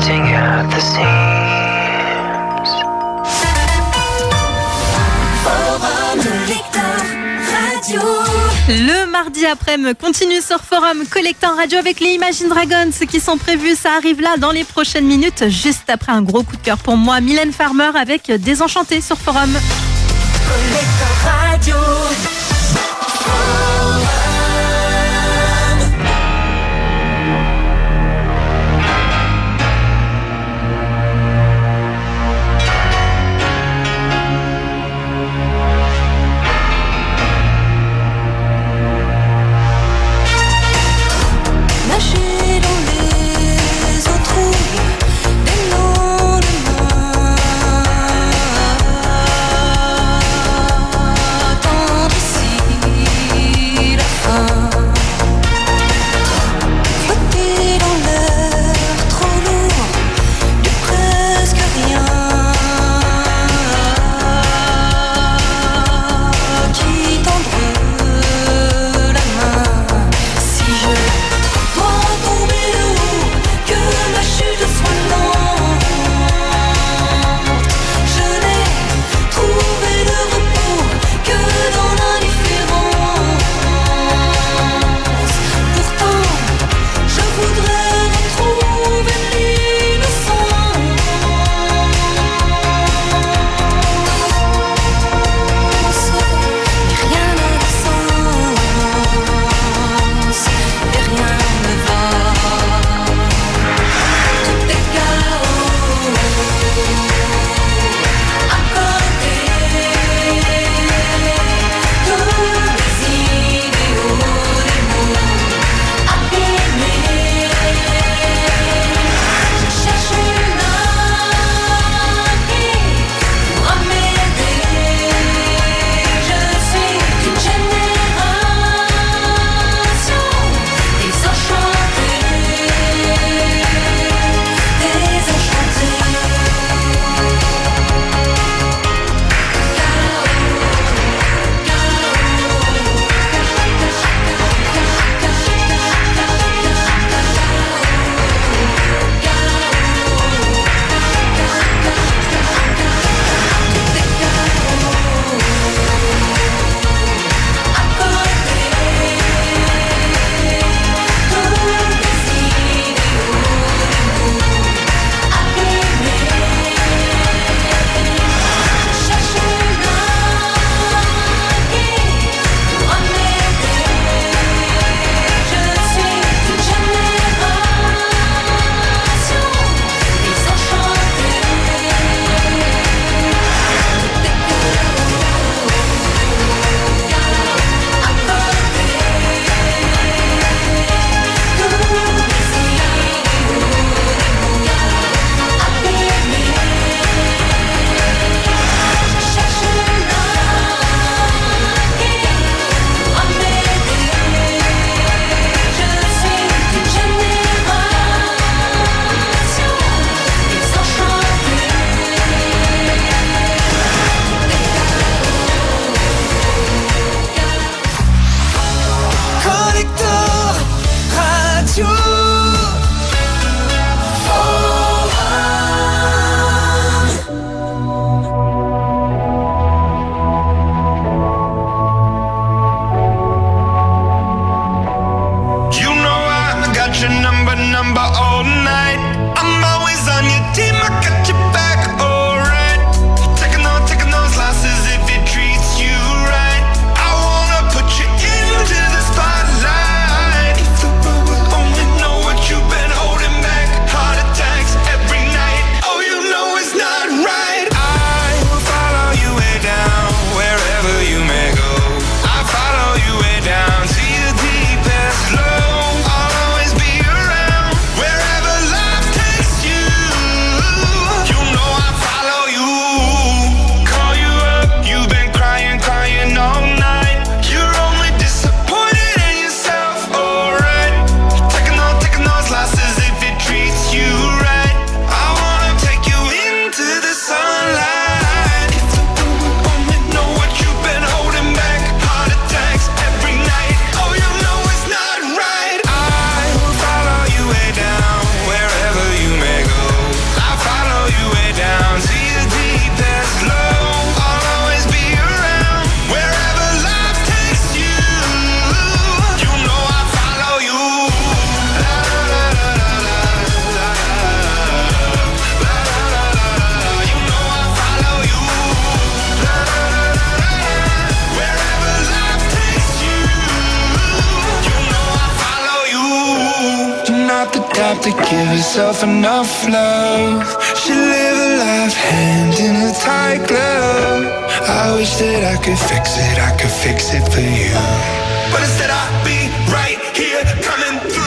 bursting at the seams. Forum Collector Radio. Le mardi après-midi continue sur Forum Collector Radio avec les Imagine Dragons qui sont prévus. Ça arrive là dans les prochaines minutes, juste après un gros coup de cœur pour moi, Mylène Farmer avec Désenchanté sur Forum. Collector Radio. Nager dans les eaux troubles des lendemains, tendre ici have to give herself enough love. She live a life hand in a tight glove. I wish that I could fix it for you. But instead I'll be right here coming through.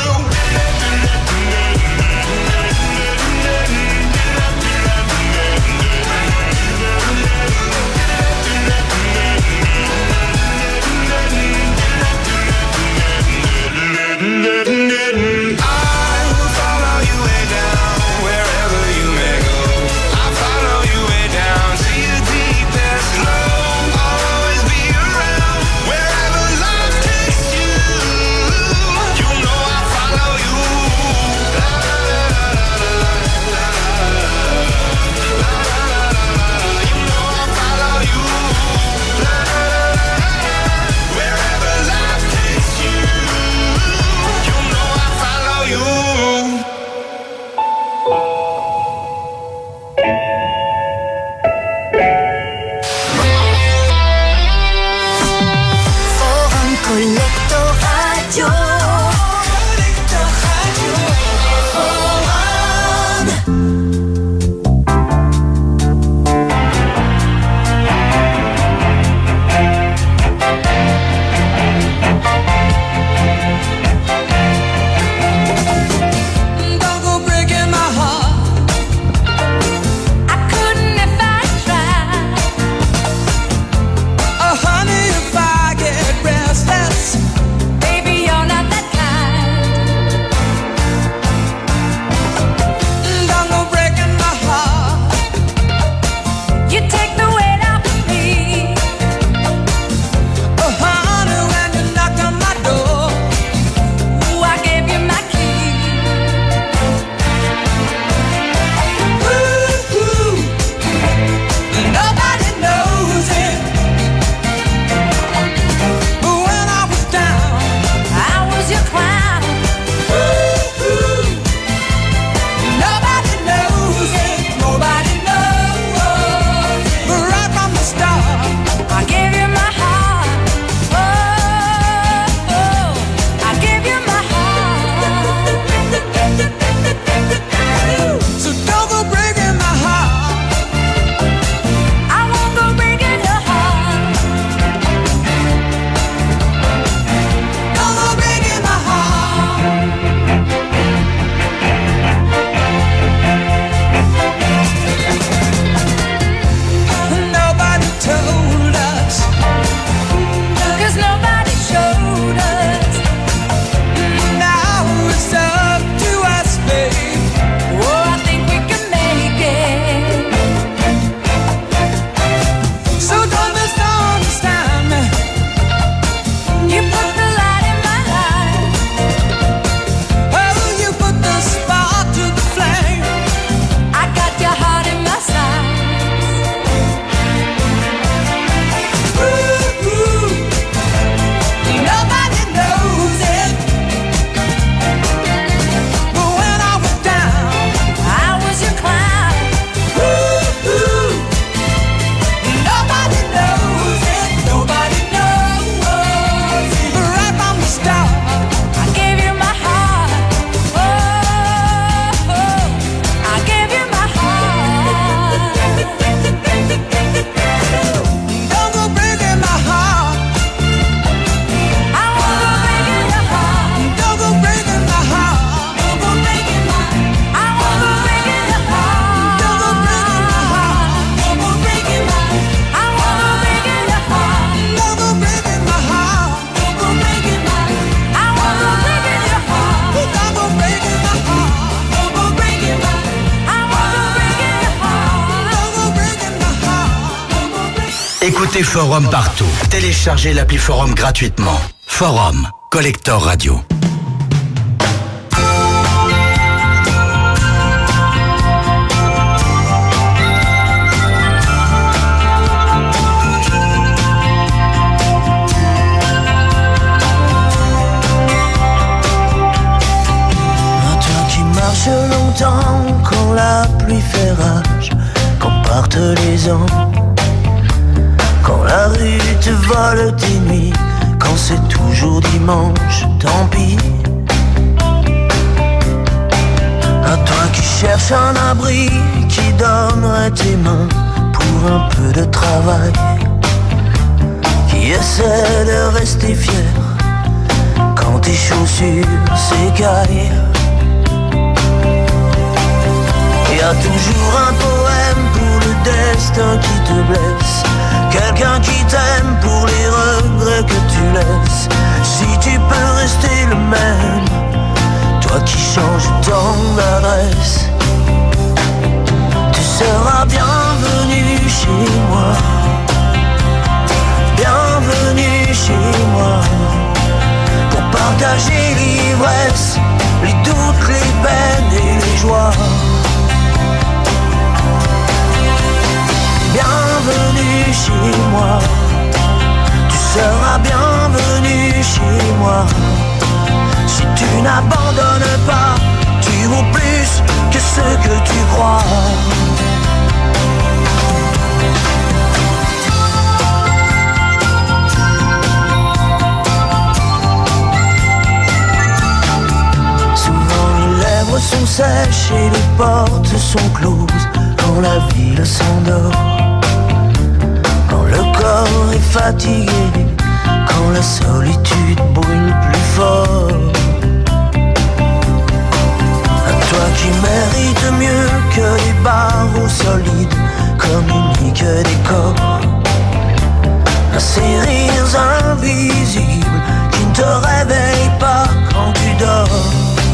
Écoutez Forum partout. Téléchargez l'appli Forum gratuitement. Forum, Collector Radio. Longtemps quand la pluie fait rage, quand partent les ans, quand la rue te vole tes nuits, quand c'est toujours dimanche, tant pis. cherches un abri qui donnerait tes mains pour un peu de travail, qui essaie de rester fier quand tes chaussures s'écaillent. Y a toujours un poème pour le destin qui te blesse, quelqu'un qui t'aime pour les regrets que tu laisses. Si tu peux rester le même, toi qui changes ton adresse, tu seras bienvenu chez moi. Bienvenue chez moi, pour partager l'ivresse, les doutes, les peines et les joies. Bienvenue chez moi, tu seras bienvenu chez moi. Si tu n'abandonnes pas, tu vaux plus que ce que tu crois. Souvent les lèvres sont sèches et les portes sont closes quand la ville s'endort, quand le corps est fatigué, quand la solitude brûle plus fort. À toi qui mérites mieux que les barreaux solides, communiquent des corps, à ces rires invisibles qui ne te réveillent pas quand tu dors.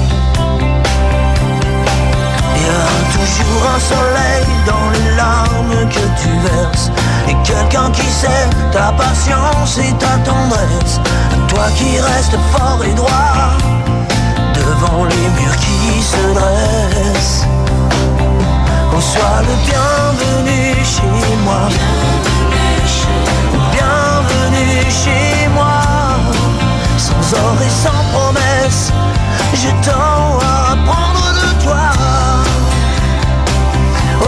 Y a toujours un soleil dans les larmes que tu verses, et quelqu'un qui sait ta patience et ta tendresse. Toi qui restes fort et droit devant les murs qui se dressent. Oh, sois le bienvenu chez moi. Bienvenue chez moi. Sans or et sans promesse, je tends à apprendre de toi. Oh,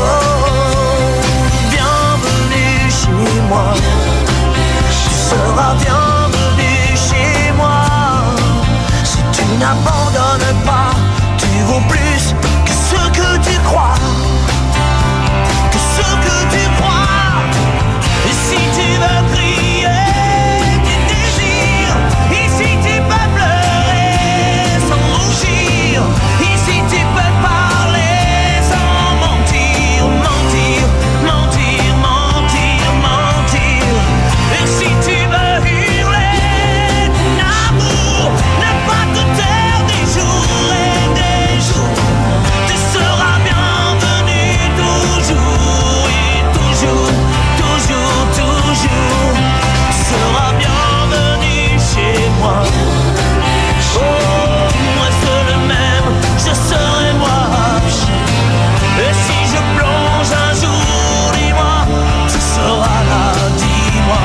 bienvenue chez moi. Tu seras bienvenue chez moi. Si tu n'abandonnes pas, tu vaux plus que ce que tu crois. Que ce que tu crois. Et si tu veux crier tes désirs, ici tu peux pleurer sans rougir. Ici tu peux parler sans mentir, mentir, mentir, mentir, mentir. Et si tu veux hurler ton amour, ne pas te taire des jours et des jours. Tu seras bienvenu toujours et toujours, toujours, toujours. Tu seras bienvenu chez moi. Oh, moi seul le même, je serai moi. Et si je plonge un jour, dis-moi, tu seras là, dis-moi.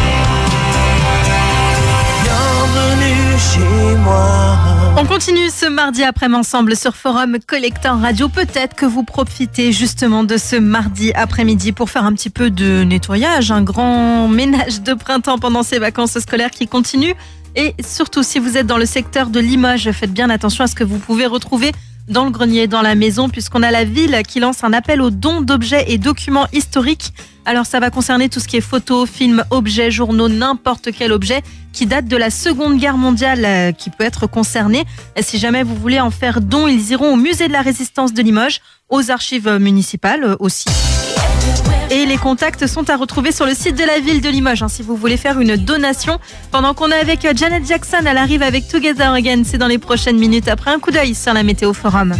Bienvenue chez moi. On continue ce mardi après-midi ensemble sur Forum Collector Radio. Peut-être que vous profitez justement de ce mardi après-midi pour faire un petit peu de nettoyage, un grand ménage de printemps pendant ces vacances scolaires qui continuent. Et surtout, si vous êtes dans le secteur de Limoges, faites bien attention à ce que vous pouvez retrouver dans le grenier, dans la maison, puisqu'on a la ville qui lance un appel aux dons d'objets et documents historiques. Alors ça va concerner tout ce qui est photos, films, objets, journaux, n'importe quel objet qui date de la Seconde Guerre mondiale qui peut être concerné. Et si jamais vous voulez en faire don, ils iront au musée de la Résistance de Limoges, aux archives municipales aussi. Et les contacts sont à retrouver sur le site de la ville de Limoges, si vous voulez faire une donation. Pendant qu'on est avec Janet Jackson, elle arrive avec Together Again, c'est dans les prochaines minutes, après un coup d'œil sur la Météo Forum.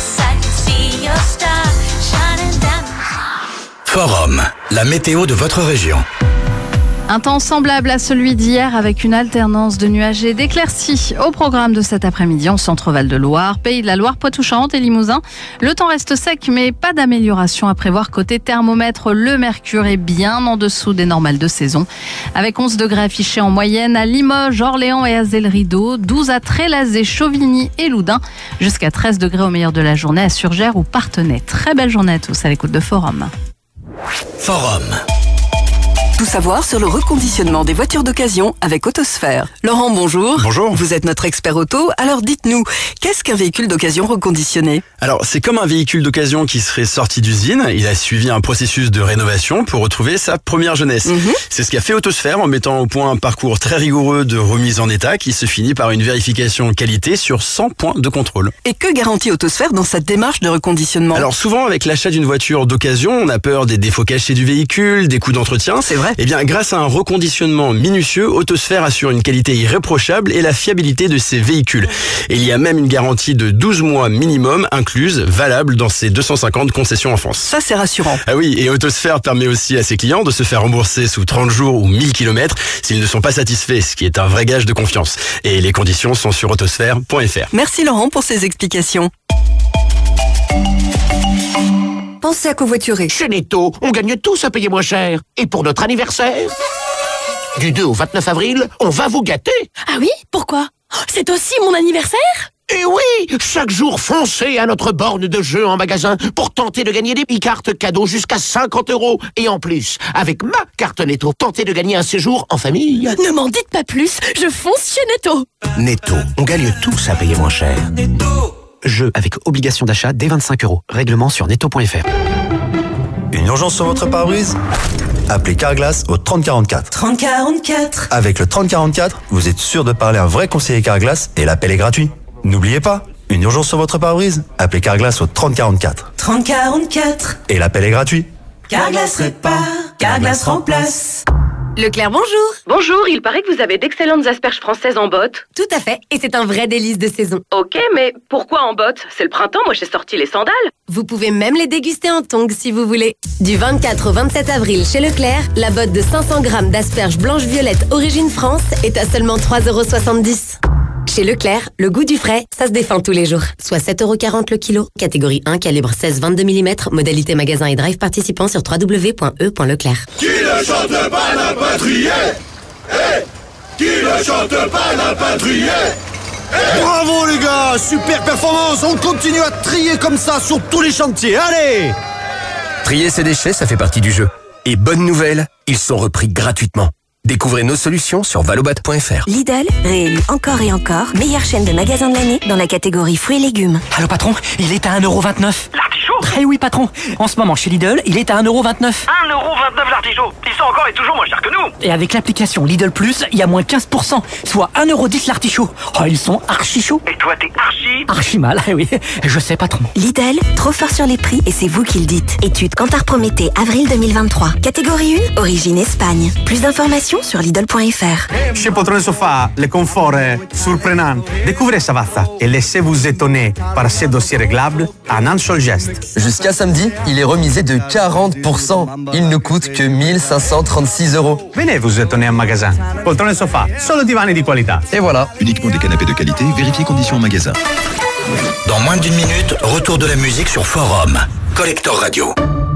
Forum, la météo de votre région. Un temps semblable à celui d'hier avec une alternance de nuages et d'éclaircies. Au programme de cet après-midi en Centre-Val de Loire, Pays de la Loire, Poitou-Charentes et Limousin. Le temps reste sec mais pas d'amélioration à prévoir côté thermomètre. Le mercure est bien en dessous des normales de saison. Avec 11 degrés affichés en moyenne à Limoges, Orléans et Azay-le-Rideau, 12 à Trélazé, Chauvigny et Loudun, jusqu'à 13 degrés au meilleur de la journée à Surgères ou Parthenay. Très belle journée à tous à l'écoute de Forum. Forum. Tout savoir sur le reconditionnement des voitures d'occasion avec Autosphère. Laurent, bonjour. Bonjour. Vous êtes notre expert auto, alors dites-nous, qu'est-ce qu'un véhicule d'occasion reconditionné ? Alors, c'est comme un véhicule d'occasion qui serait sorti d'usine. Il a suivi un processus de rénovation pour retrouver sa première jeunesse. C'est ce qu'a fait Autosphère en mettant au point un parcours très rigoureux de remise en état qui se finit par une vérification qualité sur 100 points de contrôle. Et que garantit Autosphère dans cette démarche de reconditionnement ? Alors souvent, avec l'achat d'une voiture d'occasion, on a peur des défauts cachés du véhicule, des coûts d'entretien. C'est vrai. Eh bien, grâce à un reconditionnement minutieux, Autosphère assure une qualité irréprochable et la fiabilité de ses véhicules. Et il y a même une garantie de 12 mois minimum incluse, valable dans ses 250 concessions en France. Ça, c'est rassurant. Ah oui, et Autosphère permet aussi à ses clients de se faire rembourser sous 30 jours ou 1000 km s'ils ne sont pas satisfaits, ce qui est un vrai gage de confiance. Et les conditions sont sur autosphère.fr. Merci Laurent pour ces explications. Pensez à covoiturer. Chez Netto, on gagne tous à payer moins cher. Et pour notre anniversaire, du 2 au 29 avril, on va vous gâter. Ah oui ? Pourquoi ? C'est aussi mon anniversaire ? Et oui, chaque jour, foncez à notre borne de jeu en magasin pour tenter de gagner des e-cartes cadeaux jusqu'à 50 €. Et en plus, avec ma carte Netto, tentez de gagner un séjour en famille. Ne m'en dites pas plus, je fonce chez Netto. Netto, on gagne tous à payer moins cher. Jeu avec obligation d'achat dès 25 €. Règlement sur netto.fr. Une urgence sur votre pare-brise ? Appelez Carglass au 3044. 3044. Avec le 3044, vous êtes sûr de parler à un vrai conseiller Carglass et l'appel est gratuit. N'oubliez pas, une urgence sur votre pare-brise ? Appelez Carglass au 3044. 3044. Et l'appel est gratuit. Carglass répare, Carglass remplace. Leclerc, bonjour. Bonjour, il paraît que vous avez d'excellentes asperges françaises en botte. Tout à fait, et c'est un vrai délice de saison. Ok, mais pourquoi en botte ? C'est le printemps, moi j'ai sorti les sandales. Vous pouvez même les déguster en tongs si vous voulez. Du 24 au 27 avril chez Leclerc, la botte de 500 grammes d'asperges blanches-violettes origine France est à seulement 3,70 €. Chez Leclerc, le goût du frais, ça se défend tous les jours. Soit 7,40 € le kilo. Catégorie 1, calibre 16-22 mm. Modalité magasin et drive participant sur www.e.leclerc. Qui ne chante pas n'a pas trié. Qui ne chante pas n'a pas trié. Bravo les gars, super performance. On continue à trier comme ça sur tous les chantiers. Allez! Trier ses déchets, ça fait partie du jeu. Et bonne nouvelle, ils sont repris gratuitement. Découvrez nos solutions sur valobat.fr. Lidl, réélu encore et encore, meilleure chaîne de magasins de l'année dans la catégorie fruits et légumes. Allô patron, il est à 1,29 €. L'artichaut ? Eh oui patron, en ce moment chez Lidl, il est à 1,29 €. 1,29 € l'artichaut. Ils sont encore et toujours moins chers que nous. Et avec l'application Lidl Plus, il y a moins 15%, soit 1,10 € l'artichaut. Oh, ils sont archi chauds. Et toi t'es archi mal, eh oui, je sais patron. Lidl, trop fort sur les prix et c'est vous qui le dites. Étude Kantar Prométhée, avril 2023. Catégorie 1, origine Espagne. Plus d'informations sur Lidl.fr. Chez Poltrone Sofa, le confort est surprenant. Découvrez Savazza et laissez-vous étonner par ces dossiers réglables en un seul geste. Jusqu'à samedi, il est remisé de 40%. Il ne coûte que 1536 €. Venez vous étonner en magasin. Poltrone Sofa, solo divani di qualità. Et voilà. Uniquement des canapés de qualité, vérifiez conditions en magasin. Dans moins d'une minute, retour de la musique sur Forum. Collector Radio.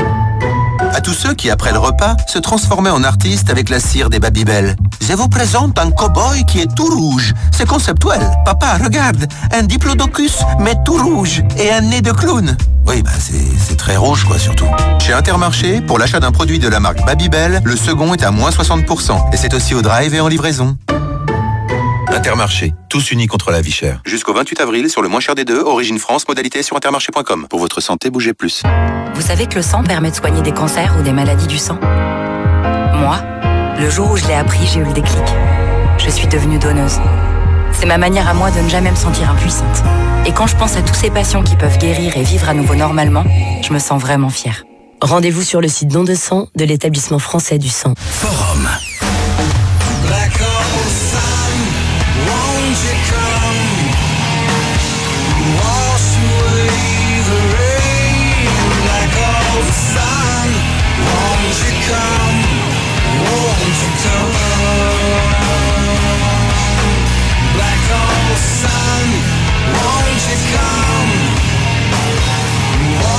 À tous ceux qui, après le repas, se transformaient en artistes avec la cire des Babybel. Je vous présente un cow-boy qui est tout rouge. C'est conceptuel. Papa, regarde, un diplodocus, mais tout rouge, et un nez de clown. Oui, c'est très rouge, quoi, surtout. Chez Intermarché, pour l'achat d'un produit de la marque Babybel, le second est à moins 60%. Et c'est aussi au drive et en livraison. Intermarché, tous unis contre la vie chère. Jusqu'au 28 avril, sur le moins cher des deux, origine France, modalité sur intermarché.com. Pour votre santé, bougez plus. Vous savez que le sang permet de soigner des cancers ou des maladies du sang ? Moi, le jour où je l'ai appris, j'ai eu le déclic. Je suis devenue donneuse. C'est ma manière à moi de ne jamais me sentir impuissante. Et quand je pense à tous ces patients qui peuvent guérir et vivre à nouveau normalement, je me sens vraiment fière. Rendez-vous sur le site don de sang de l'établissement français du sang. Forum.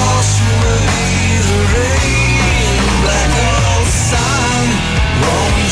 Won't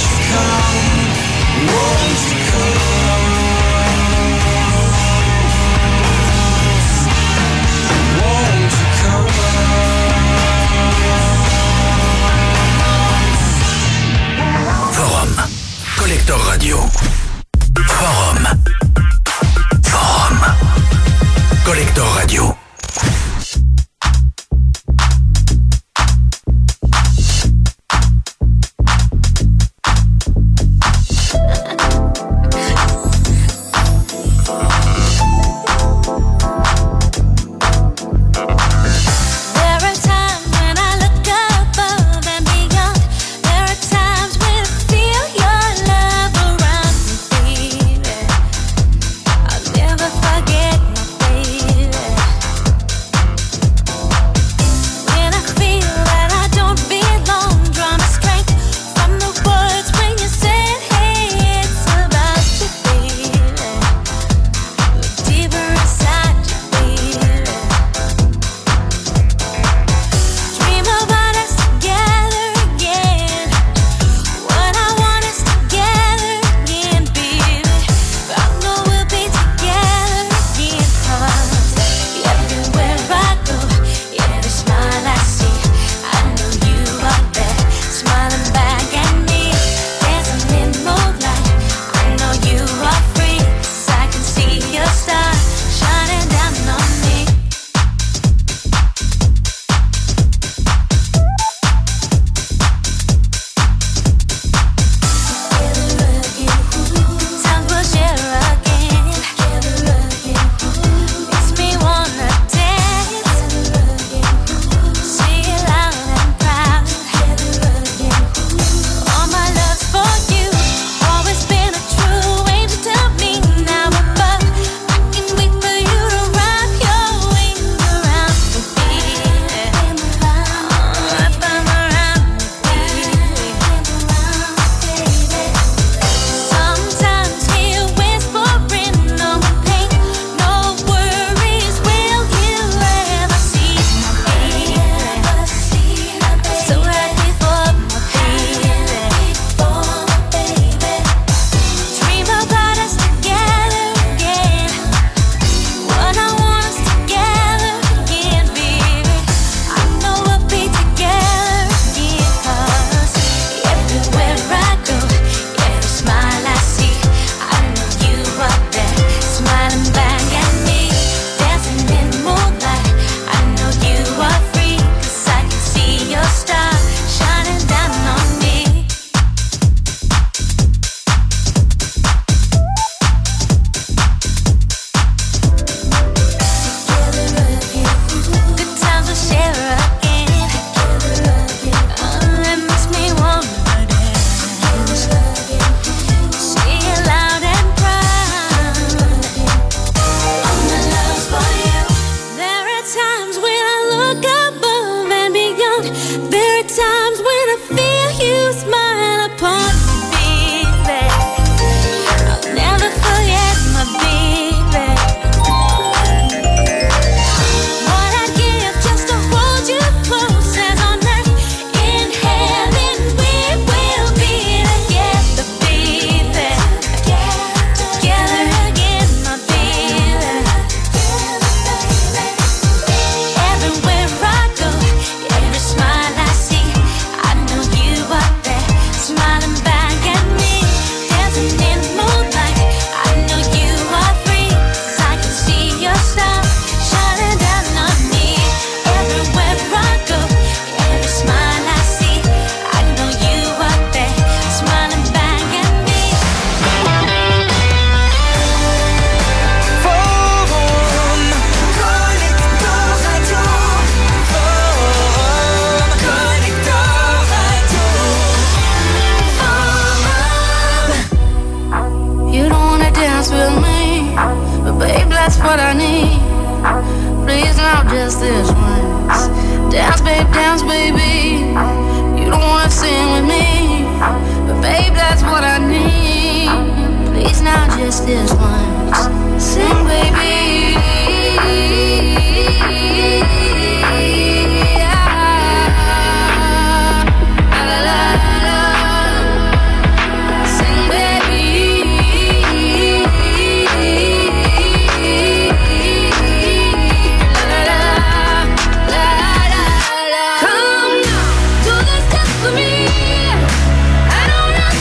babe, dance, baby. You don't wanna sing with me, but babe, that's what I need. Please now, just this once, sing, baby.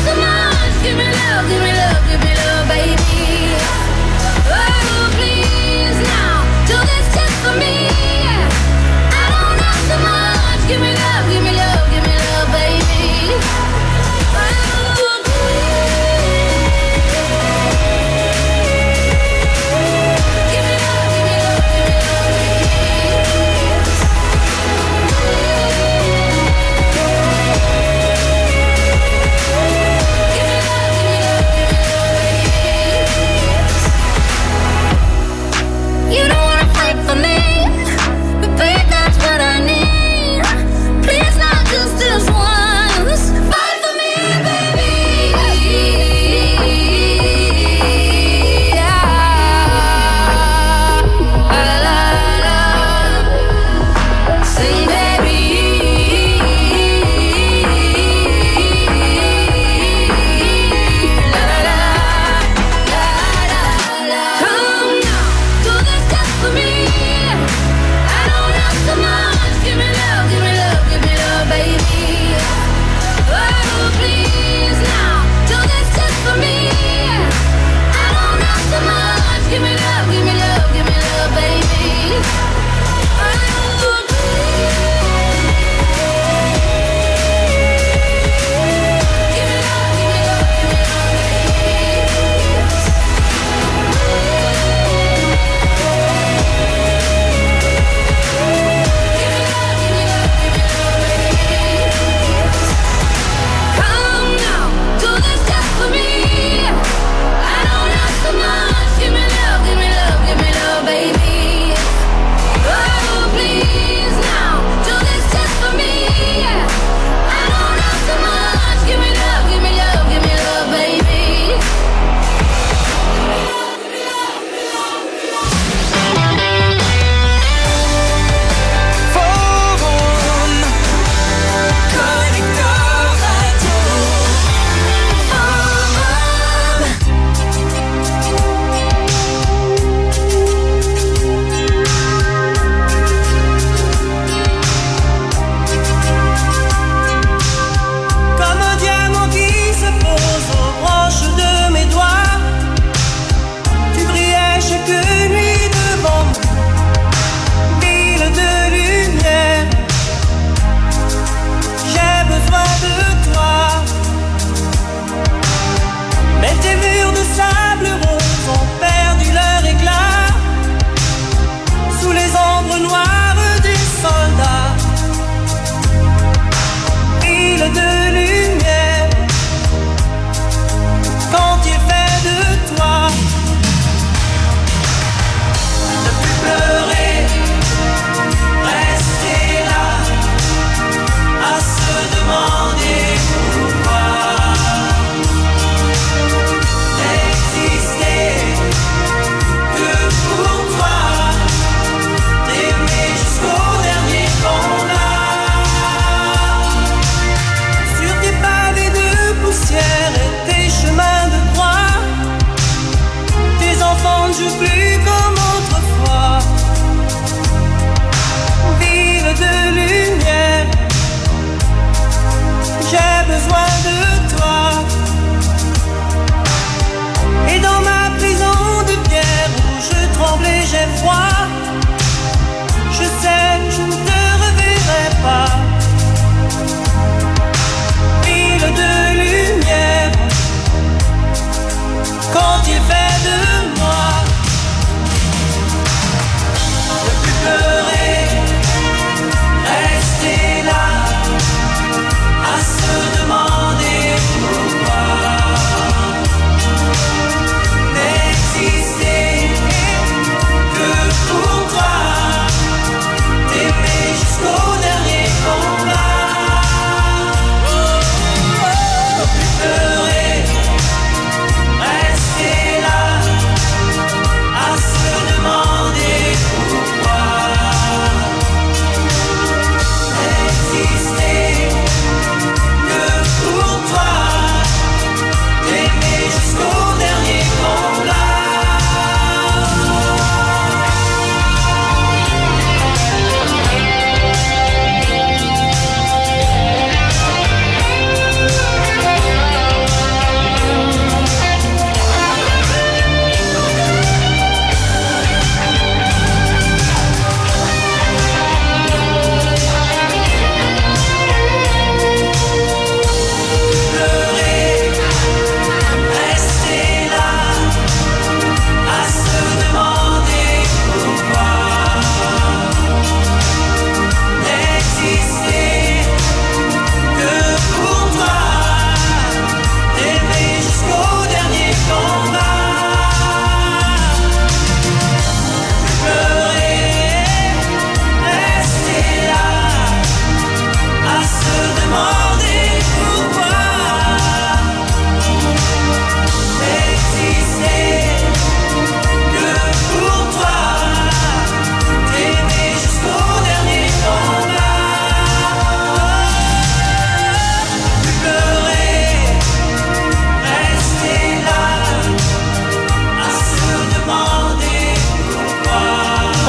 Give me love, baby. Oh, please.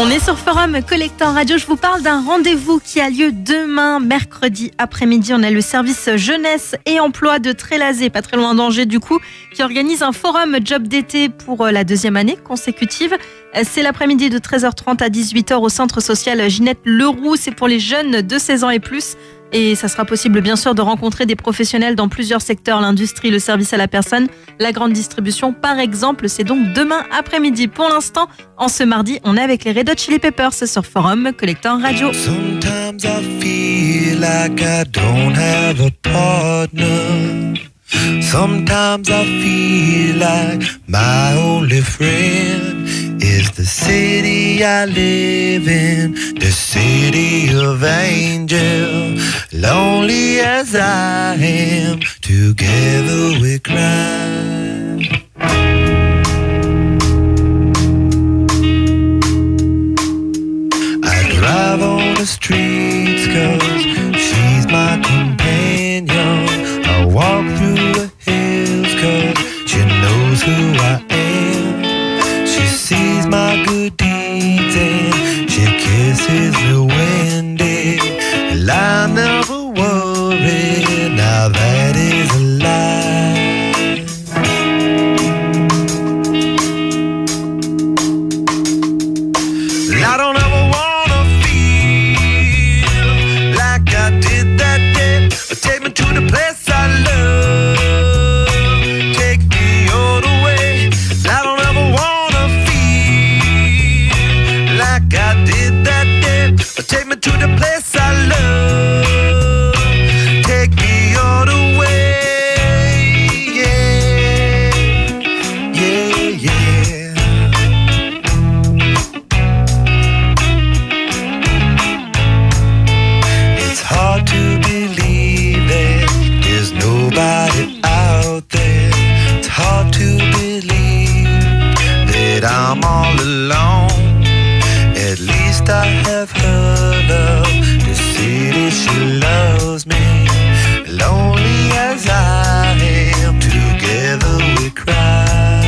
On est sur Forum Collector Radio. Je vous parle d'un rendez-vous qui a lieu demain, mercredi après-midi. On a le service jeunesse et emploi de Trélazé, pas très loin d'Angers du coup, qui organise un forum job d'été pour la 2e année consécutive. C'est l'après-midi de 13h30 à 18h au centre social Ginette Leroux. C'est pour les jeunes de 16 ans et plus. Et ça sera possible bien sûr de rencontrer des professionnels dans plusieurs secteurs, l'industrie, le service à la personne, la grande distribution par exemple. C'est donc demain après-midi. Pour l'instant, en ce mardi, on est avec les Red Hot Chili Peppers sur Forum Collector Radio. Sometimes I feel like I don't have a partner. Sometimes I feel like my only friend is the city I live in, the city of angel. Lonely as I am, together we cry. I drive on the streets 'cause she's my companion. I walk through the hills 'cause she knows who I am. She sees my good deeds and she kisses me when day. And I never worry, now that is a lie. And I don't ever wanna feel like I did that day. Take me to the place I love. Take me all the way. I don't ever wanna feel like I did that day. Take me to the place I love. Take me all the way. Yeah, yeah, yeah. It's hard to believe that there's nobody out there. It's hard to believe that I'm all alone. At least I have her love. The city, she loves me. Lonely as I am, together we cry.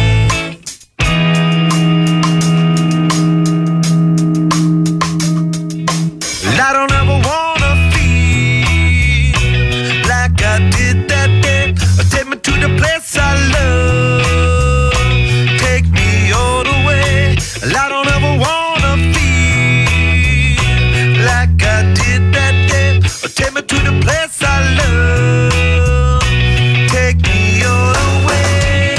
I don't ever wanna feel like I did that day. Take me to the place I love. Take me all the way. I don't ever wanna feel like I did that day. Take me to the place I love. Take me all the way.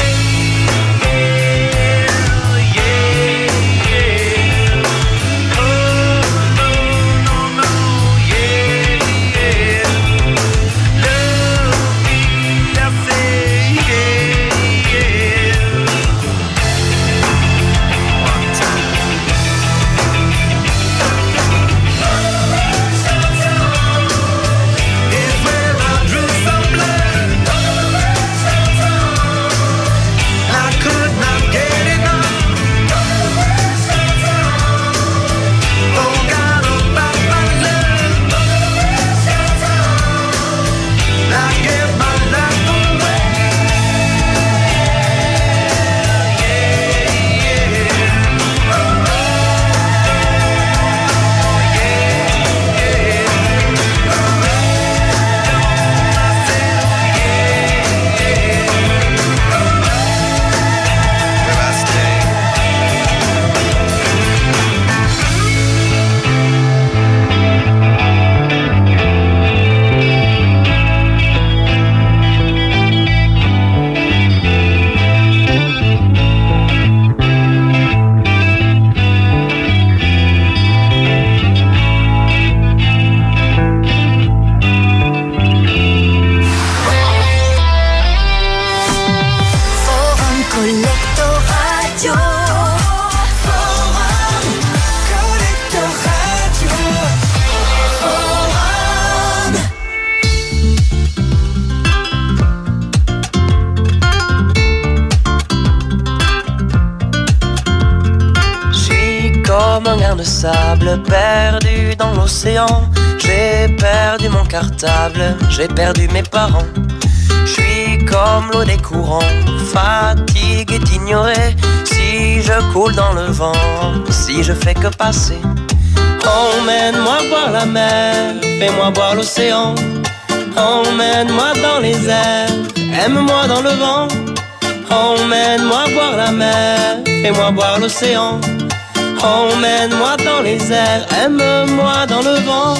Yeah, yeah, yeah. Oh, no, no, no, yeah, yeah. Love me, I say, yeah, yeah. One time. It's when I drew some blood. I could not get enough. Forgot about my love. I gave my life away. Where I stay. Forum Collector Radio. Forum Collector Radio. Forum. Je suis comme un grain de sable perdu dans l'océan. J'ai perdu mon cartable, j'ai perdu mes parents. Je suis comme l'eau des courants, fatigue est ignorée. Si je coule dans le vent, si je fais que passer. Emmène-moi voir la mer, fais-moi voir l'océan. Emmène-moi dans les airs, aime-moi dans le vent. Emmène-moi voir la mer, fais-moi voir l'océan. Emmène-moi dans les airs, aime-moi dans le vent.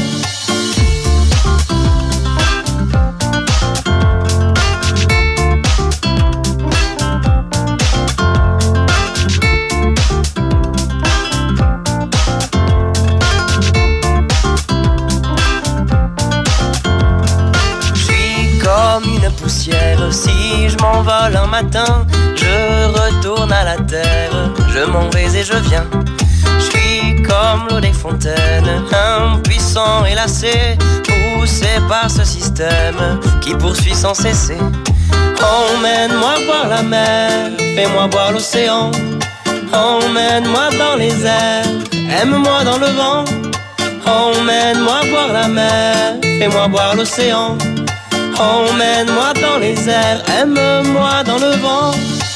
Si je m'envole un matin, je retourne à la terre. Je m'en vais et je viens. Je suis comme l'eau des fontaines, impuissant et lassé, poussé par ce système qui poursuit sans cesser. Emmène-moi voir la mer, fais-moi voir l'océan. Emmène-moi dans les airs, aime-moi dans le vent. Emmène-moi voir la mer, fais-moi voir l'océan. Emmène-moi dans les airs, aime-moi dans le vent.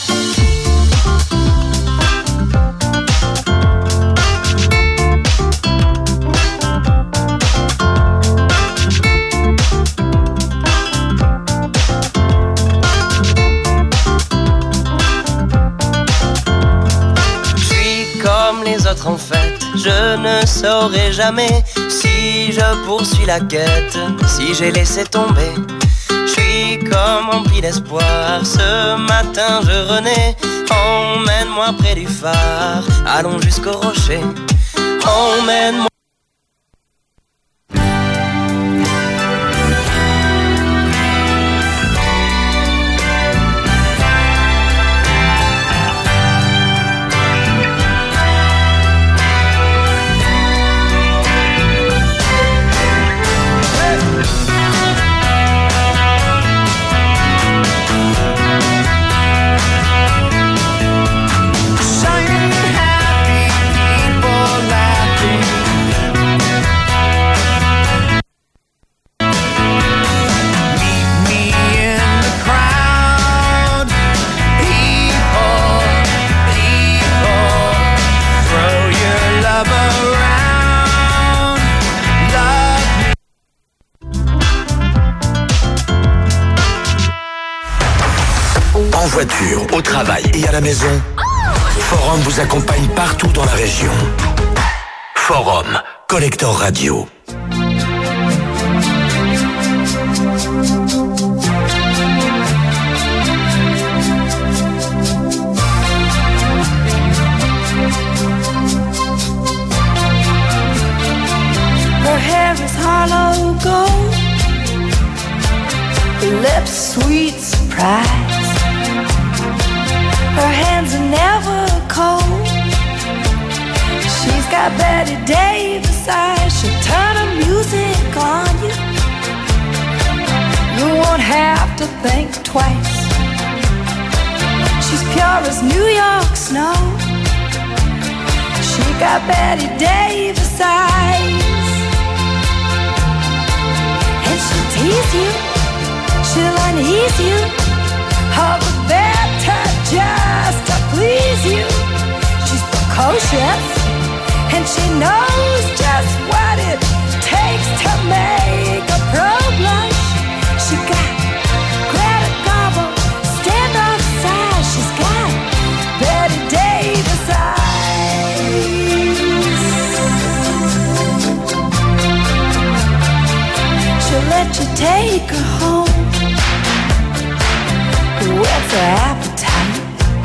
Je suis comme les autres en fait, je ne saurai jamais si je poursuis la quête, si j'ai laissé tomber. Je suis comme rempli d'espoir, ce matin je renais. Emmène-moi près du phare, allons jusqu'au rocher. Emmène-moi. En voiture, au travail et à la maison, Forum vous accompagne partout dans la région. Forum, Collector Radio. Her hair is hollow gold, her lips sweet surprise. Her hands are never cold. She's got Betty Davis eyes. She'll turn her music on you. You won't have to think twice. She's pure as New York snow. She got Betty Davis eyes. And she'll tease you, she'll unease you, all the better just to please you. She's precocious, and she knows just what it takes to make a pro blush. She got Greta Garbo, standoff size. She's got Betty Davis eyes. She'll let you take her home with her appetite.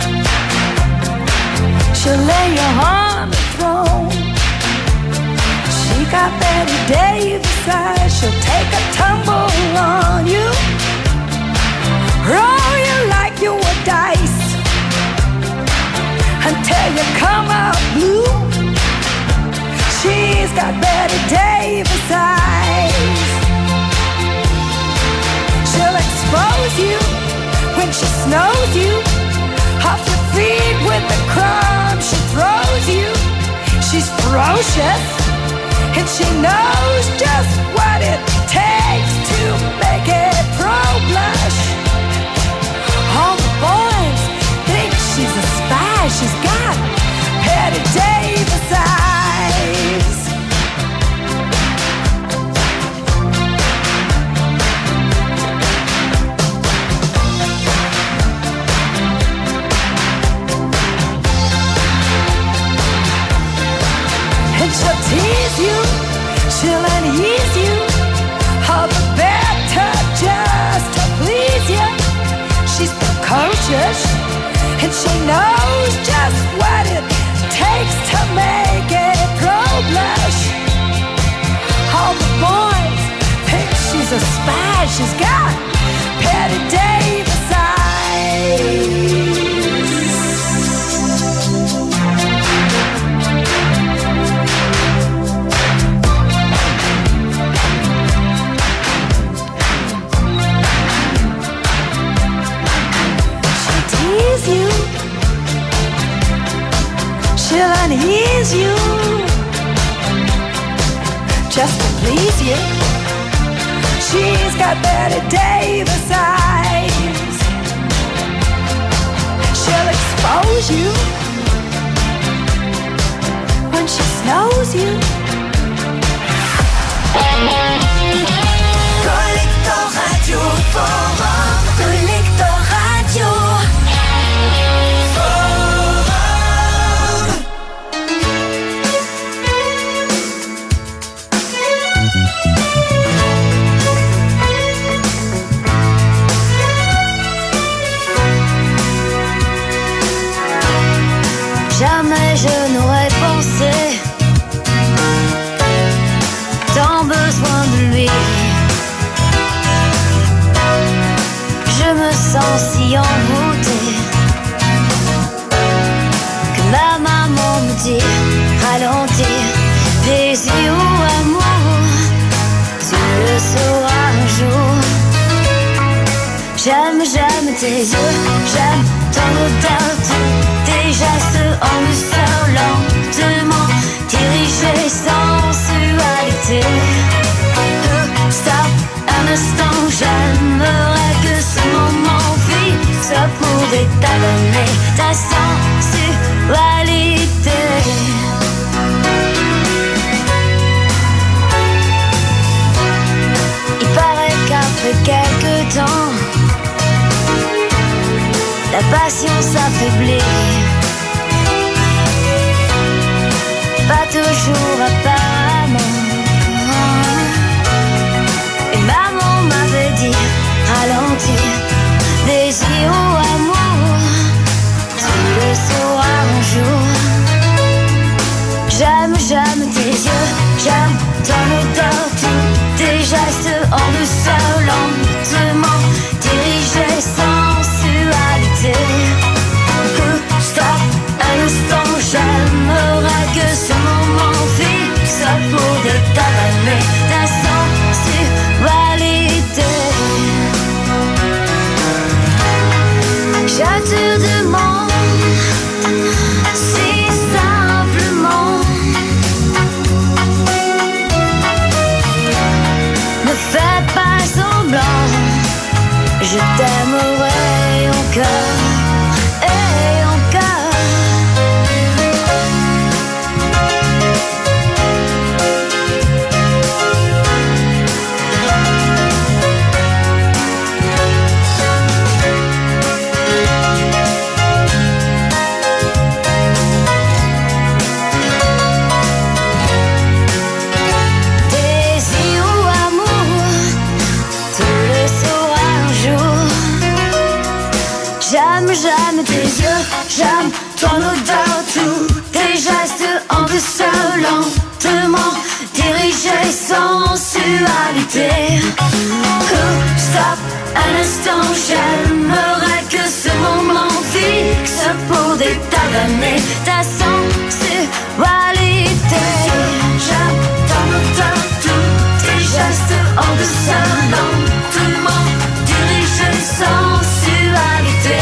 She'll lay you on the throne. She got Betty Davis eyes. She'll take a tumble on you, roll you like you were dice, until you come out blue. She's got Betty Davis eyes. She'll expose you when she snows you off your feet with the crumbs she throws you. She's ferocious, and she knows just what it takes to make it pro blush. suspect she's got Betty Davis eyes. You. She'll unease you just to please you. She's got Betty Davis eyes. She'll expose you when she snows you. Collector Radio Forum. Collector Radio. Jamais je n'aurais pensé tant besoin de lui. Je me sens si envoûtée que ma maman me dit ralentir. Désir ou amour, tu le sauras un jour. J'aime tes yeux, j'aime ton odeur, tes gestes en douceur, lentement dirigés, sensualité. Stop un instant, j'aimerais que ce moment fixe pour détalonner ta sensualité. Il paraît qu'après quelques temps, la passion s'affaiblit. Pas toujours apparemment. Et maman m'avait dit ralentir. Désir ou amour, tu le sauras un jour. J'aime tes yeux, j'aime ton odeur, tous tes gestes en douceur, lentement dirigés, sensualité. Stop un instant, j'aimerais que ce moment fixe pour détaler ta sensualité. Je te demande si simplement, ne fais pas semblant, je t'aimerai encore et encore. Désir ou amour, tu le sauras un jour. J'aime tes yeux, j'aime ton odeur, tous tes gestes en douceur, lentement dirigés, sensualité. Stop un instant, j'aimerais que ce moment fixe pour détaler ta sensualité. J'aime ton odeur, tous tes gestes en douceur, lentement dirigés, sensualité.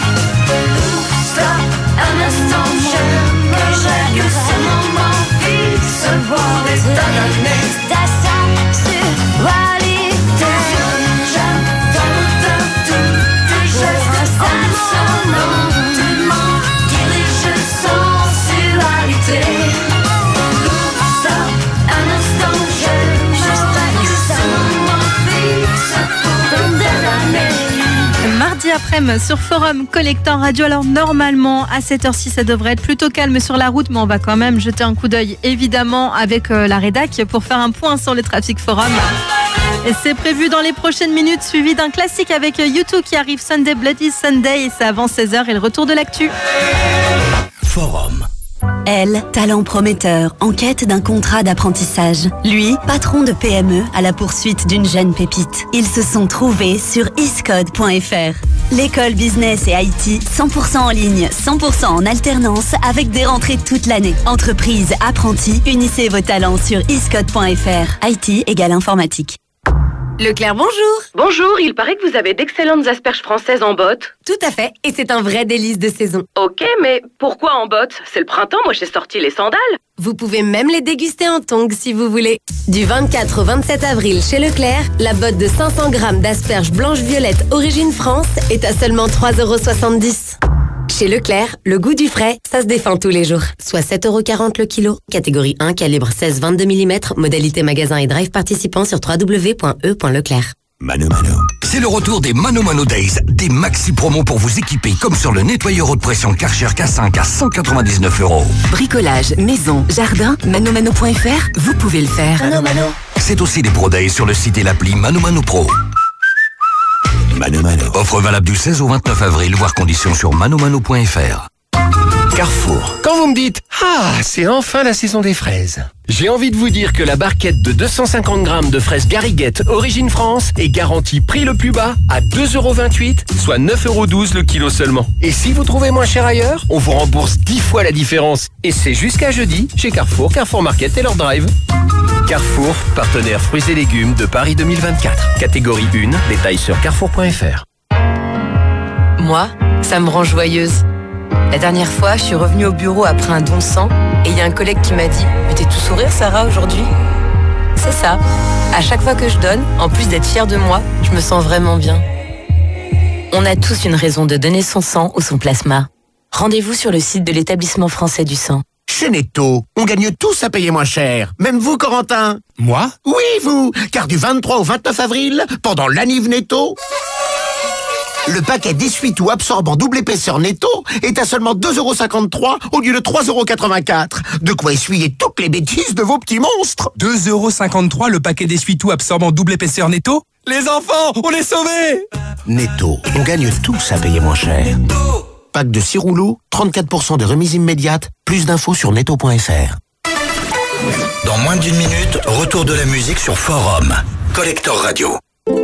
Stop un instant, j'aimerais que ce moment fixe pour détaler ta sensualité. J'aime ton odeur, tous tes gestes en douceur, lentement dirigés, sensualité. Stop un instant, j'aimerais que ce moment fixe pour détaler. Mardi après-midi sur Forum Collector Radio. Alors normalement à cette heure-ci ça devrait être plutôt calme sur la route, mais on va quand même jeter un coup d'œil évidemment avec la rédac pour faire un point sur le trafic Forum. Et c'est prévu dans les prochaines minutes, suivi d'un classique avec U2 qui arrive, Sunday Bloody Sunday, et c'est avant 16h et le retour de l'actu. Forum. Elle, talent prometteur, en quête d'un contrat d'apprentissage. Lui, patron de PME à la poursuite d'une jeune pépite. Ils se sont trouvés sur iscode.fr. L'école business et IT, 100% en ligne, 100% en alternance, avec des rentrées toute l'année. Entreprise, apprentis, unissez vos talents sur iscode.fr. IT égale informatique. Leclerc, bonjour. Bonjour, il paraît que vous avez d'excellentes asperges françaises en botte. Tout à fait, et c'est un vrai délice de saison. Ok, mais pourquoi en botte? C'est le printemps, moi j'ai sorti les sandales. Vous pouvez même les déguster en tongs si vous voulez. Du 24 au 27 avril chez Leclerc, la botte de 500 grammes d'asperges blanches-violettes origine France est à seulement 3,70 €. Chez Leclerc, le goût du frais, ça se défend tous les jours. Soit 7,40 € le kilo. Catégorie 1, calibre 16-22 mm. Modalité magasin et drive participant sur www.e.leclerc. Mano Mano. C'est le retour des Mano Mano Days, des maxi promos pour vous équiper, comme sur le nettoyeur haute pression Karcher K5 à 199 €. Bricolage, maison, jardin, manomano.fr, vous pouvez le faire. Mano Mano. C'est aussi des Pro Days sur le site et l'appli Mano Mano Pro. Mano Mano. Offre valable du 16 au 29 avril, voire conditions sur manomano.fr. Carrefour. Quand vous me dites « Ah, c'est enfin la saison des fraises », j'ai envie de vous dire que la barquette de 250 grammes de fraises Gariguette Origine France est garantie prix le plus bas à 2,28 €, soit 9,12 € le kilo seulement. Et si vous trouvez moins cher ailleurs, on vous rembourse 10 fois la différence. Et c'est jusqu'à jeudi chez Carrefour, Carrefour Market et leur drive. Carrefour, partenaire fruits et légumes de Paris 2024. Catégorie 1, détails sur carrefour.fr. Moi, ça me rend joyeuse. La dernière fois, je suis revenue au bureau après un don de sang et il y a un collègue qui m'a dit « Mais t'es tout sourire, Sarah, aujourd'hui ?» C'est ça. À chaque fois que je donne, en plus d'être fière de moi, je me sens vraiment bien. On a tous une raison de donner son sang ou son plasma. Rendez-vous sur le site de l'Établissement français du sang. Chez Netto, on gagne tous à payer moins cher. Même vous, Corentin. Moi? Oui, vous. Car du 23 au 29 avril, pendant l'Aniv Netto, le paquet d'essuie-tout absorbant double épaisseur Netto est à seulement 2,53 € au lieu de 3,84 €. De quoi essuyer toutes les bêtises de vos petits monstres. 2,53 € le paquet d'essuie-tout absorbant double épaisseur Netto? Les enfants, on est sauvés! Netto, on gagne tous à payer moins cher. Pack de 6 rouleaux, 34% de remise immédiate. Plus d'infos sur netto.fr. Dans moins d'une minute, retour de la musique sur Forum. Collector Radio.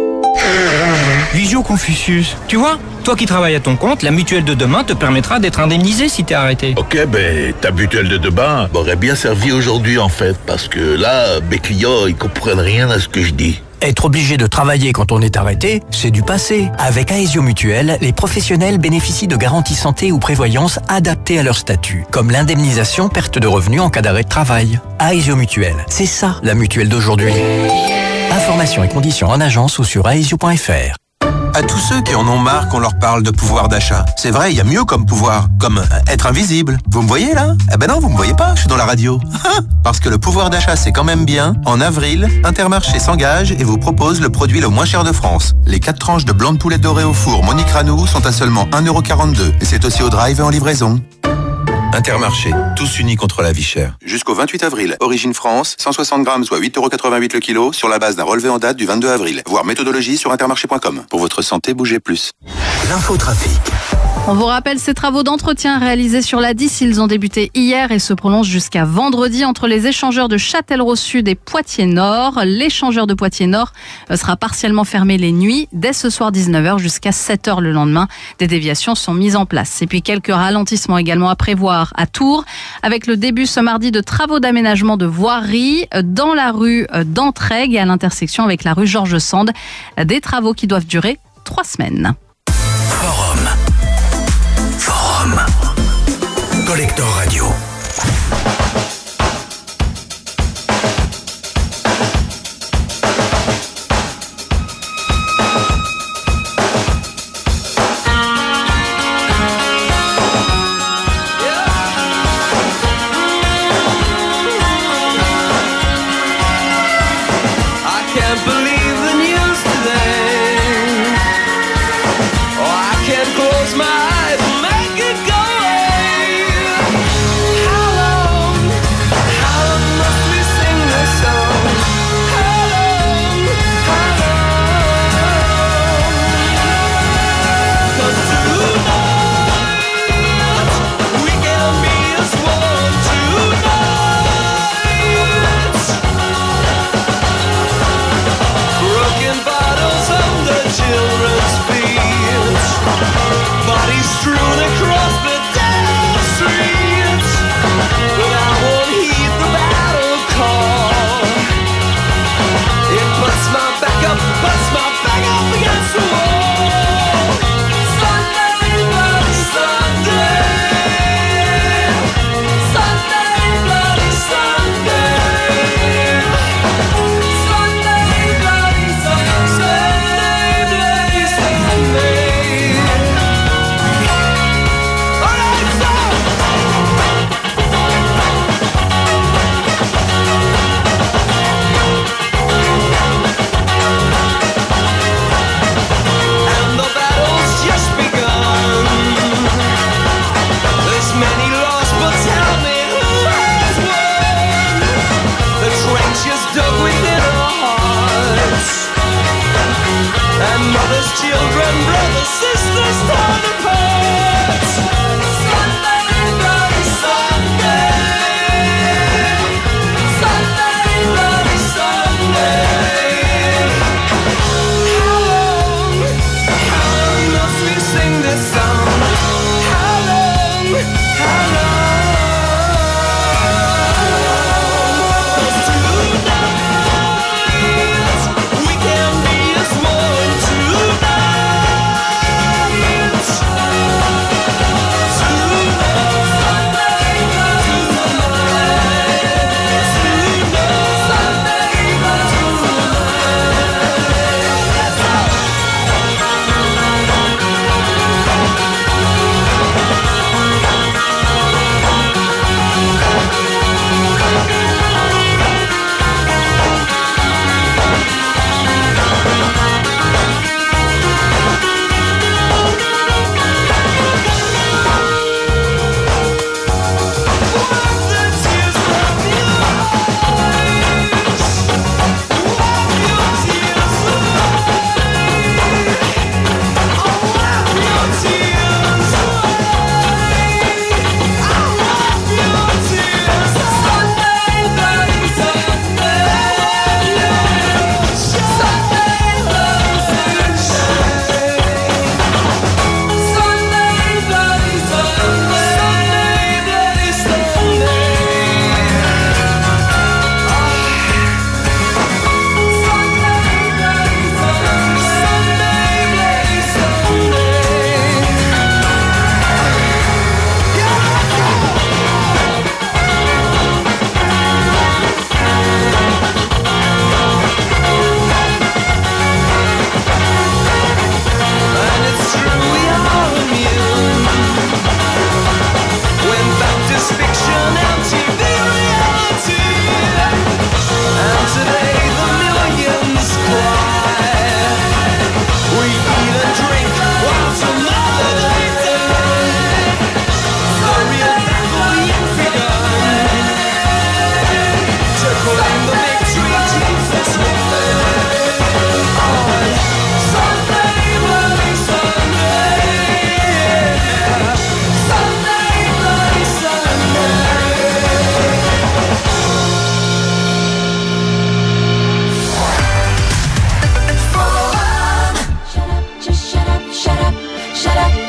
Visio Confucius, tu vois, toi qui travailles à ton compte, la mutuelle de demain te permettra d'être indemnisé si t'es arrêté. Ok, ben ta mutuelle de demain m'aurait bien servi aujourd'hui en fait, parce que là, mes clients, ils comprennent rien à ce que je dis. Être obligé de travailler quand on est arrêté, c'est du passé. Avec Aesio Mutuelle, les professionnels bénéficient de garanties santé ou prévoyance adaptées à leur statut, comme l'indemnisation perte de revenus en cas d'arrêt de travail. Aesio Mutuelle, c'est ça la mutuelle d'aujourd'hui. Informations et conditions en agence ou sur aesio.fr. À tous ceux qui en ont marre qu'on leur parle de pouvoir d'achat. C'est vrai, il y a mieux comme pouvoir, comme être invisible. Vous me voyez là? Eh ben non, vous me voyez pas, je suis dans la radio. Parce que le pouvoir d'achat, c'est quand même bien. En avril, Intermarché s'engage et vous propose le produit le moins cher de France. Les 4 tranches de blanc de poulet doré au four Monique Ranou sont à seulement 1,42 €. Et c'est aussi au drive et en livraison. Intermarché, tous unis contre la vie chère. Jusqu'au 28 avril, Origine France, 160 grammes, soit 8,88 € le kilo, sur la base d'un relevé en date du 22 avril. Voir méthodologie sur intermarché.com. Pour votre santé, bougez plus. L'infotrafic. On vous rappelle ces travaux d'entretien réalisés sur la 10. Ils ont débuté hier et se prolongent jusqu'à vendredi entre les échangeurs de Châtellerault Sud et Poitiers Nord. L'échangeur de Poitiers Nord sera partiellement fermé les nuits dès ce soir 19h jusqu'à 7h le lendemain. Des déviations sont mises en place. Et puis quelques ralentissements également à prévoir à Tours avec le début ce mardi de travaux d'aménagement de voirie dans la rue d'Entraigues et à l'intersection avec la rue Georges Sand. Des travaux qui doivent durer 3 semaines. Forum. Collector Radio. Close my eyes, make it go away.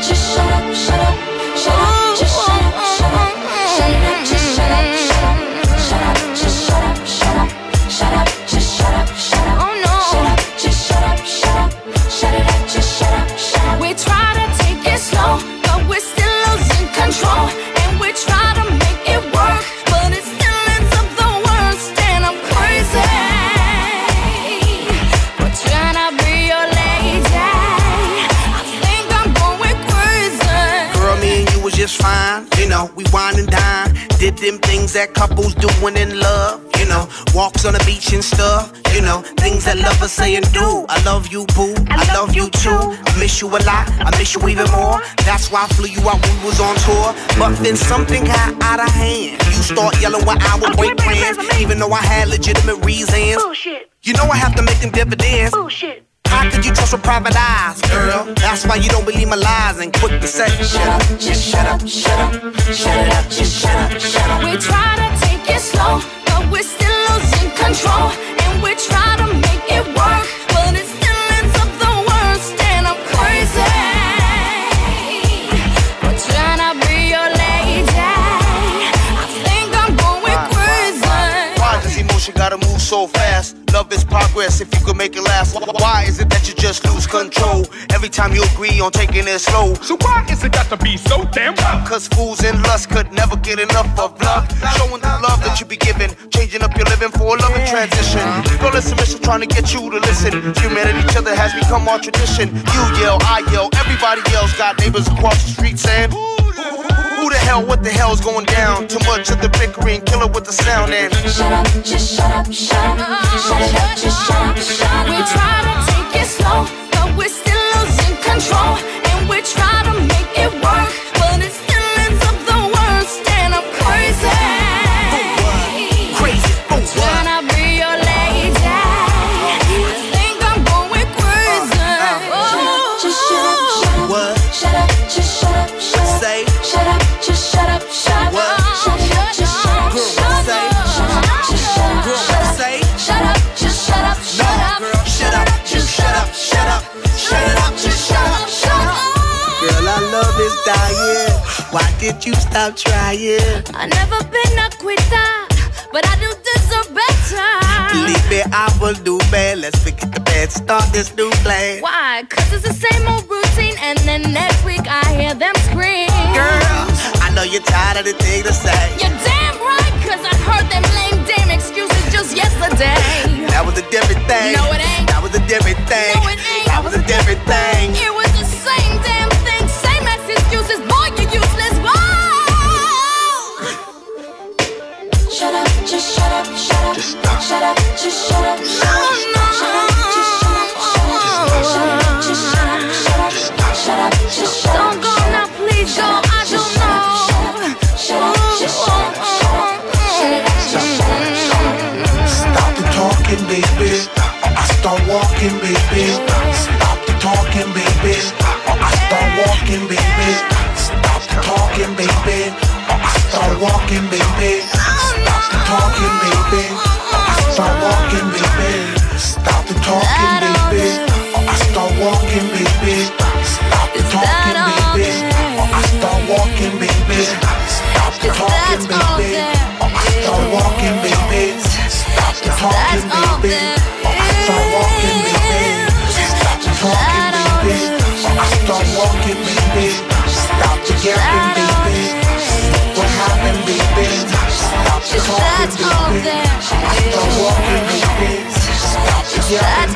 just shut up, shut up, shut up, just shut up, shut up, shut up, just shut up, shut up, shut up, just shut up, shut up, shut up, just shut up, shut up. Oh no, shut up, just shut up, shut up, shut it up, just shut up, shut up. We try to take it slow, but we're still losing control, and we try to make it work, but it still ends up the worst, and I'm crazy. We're trying to be your lady. I think I'm going crazy. Girl, me and you was just fine. You know, we wine and dine. Did them things that couples do when in love. You know, walks on the beach and stuff. You know, things that lovers say and do. I love you, boo. I love you too. I miss you a lot. I miss you even more. That's why I flew you out when we was on tour. But then something got out of hand. You start yelling when I would break plans, even though I had legitimate reasons. Bullshit. You know I have to make them dividends. Bullshit. How could you trust with private eyes, girl? That's why you don't believe my lies and quick to say, shut up, just shut up, shut up, shut it up, just shut up, shut up. We try to take it slow, but we're still losing control, and we try to make it work, but it still ends up the worst, and I'm crazy. We're trying to be your lady. I think I'm going crazy. Why does emotion gotta move so fast? Love is progress if you could make it last. Why is it that you just lose control every time you agree on taking it slow? So why is it got to be so damn rough? Cause fools in lust could never get enough of love. Showing the love that you be giving, changing up your living for a loving transition. Girl, it's a mission trying to get you to listen. Humanity, each other has become our tradition. You yell, I yell, everybody yells. Got neighbors across the street saying, who the hell, what the hell's going down? Too much of the bickering, kill it with the sound and shut up, just shut up, shut up, shut it up, just shut up, shut up. We try to take it slow, but we're still losing control, and we try to make it work, but it still ends up the worst, and I'm crazy. Crazy, trying to be your lady. I think I'm going crazy. Just shut up, shut up, what? Shut up, just shut up, shut up. Say, shut up, just shut up, shut up. what? Shut up, just shut up, shut up. Say, Shut up, just shut up, shut up. say, Shut up, just shut up, shut up. girl, shut up, just shut up, shut up, shut it up, just shut up, shut up. Girl, I love this diet. Why did you stop trying? I've never been a quitter, but I do deserve better. Believe me, I will do bad. Let's forget the bad, start this new plan. Why? Cause it's the same old routine, and then next week I hear them scream. Girl, I know you're tired of the thing to say. You're damn right, cause I heard them lame damn excuses just yesterday. That was a different thing. No, it ain't. That was a different thing. No, it ain't. That was a different thing. It was the same damn thing, same ass excuses. Boy, you're useless. Whoa! Shut up, just shut up, shut up. Just stop. Shut up, just shut up. No, no. Shut up, just shut up, shut up. Shut up, just shut up, shut up. Shut up, just shut up. Don't go now, please go. I don't know. Shut up, just shut up, shut up. Shut it up, just shut up. Stop the talking, baby. I start walking, baby. Stop the talking, baby. I start walking, baby. Stop the talking, baby. I start walking, baby. Stop the talking, baby. I start walking, baby. Stop the talking, baby. I start walking, baby. Stop the talking, baby. I start walking, baby. Stop the talking, baby. I start walking, baby. Stop the talking, baby. I start walking, baby. Stop the talking, baby. I start walking, baby. Stop the yapping, baby. What happened, baby? Stop the talking, baby. I start walking, baby. Stop the yapping,